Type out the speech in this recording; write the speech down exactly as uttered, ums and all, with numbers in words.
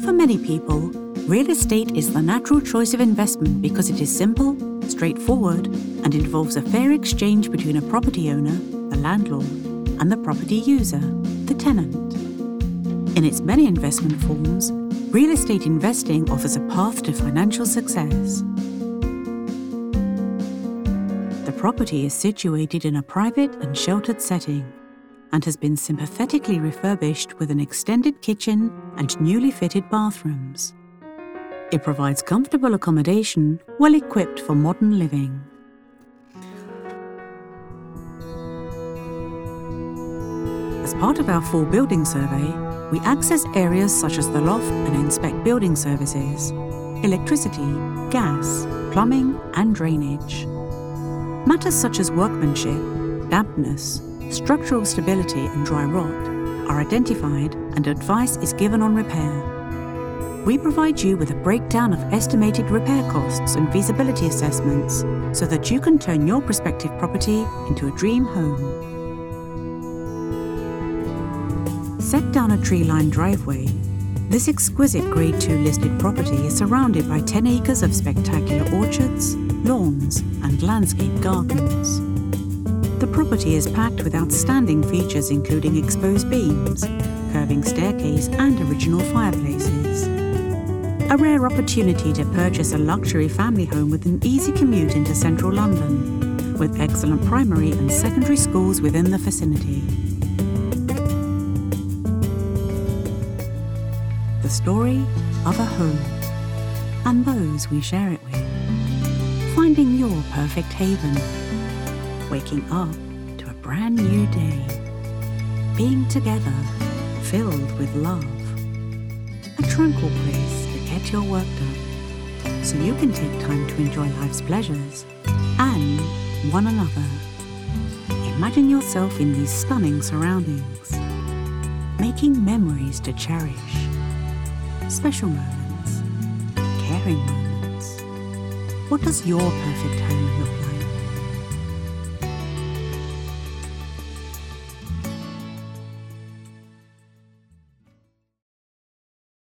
For many people, real estate is the natural choice of investment because it is simple, straightforward, and involves a fair exchange between a property owner, the landlord, and the property user, the tenant. In its many investment forms, real estate investing offers a path to financial success. The property is situated in a private and sheltered setting and has been sympathetically refurbished with an extended kitchen and newly fitted bathrooms. It provides comfortable accommodation, well equipped for modern living. As part of our full building survey, we access areas such as the loft and inspect building services, electricity, gas, plumbing, and drainage. Matters such as workmanship, dampness, structural stability, and dry rot are identified and advice is given on repair. We provide you with a breakdown of estimated repair costs and feasibility assessments so that you can turn your prospective property into a dream home. Set down a tree-lined driveway, this exquisite Grade two listed property is surrounded by ten acres of spectacular orchards, lawns, and landscape gardens. The property is packed with outstanding features including exposed beams, curving staircase, and original fireplaces. A rare opportunity to purchase a luxury family home with an easy commute into central London, with excellent primary and secondary schools within the vicinity. The story of a home, and those we share it with. Finding your perfect haven. Waking up to a brand new day. Being together, filled with love. A tranquil place to get your work done, so you can take time to enjoy life's pleasures and one another. Imagine yourself in these stunning surroundings, making memories to cherish. Special moments, caring moments. What does your perfect home look like?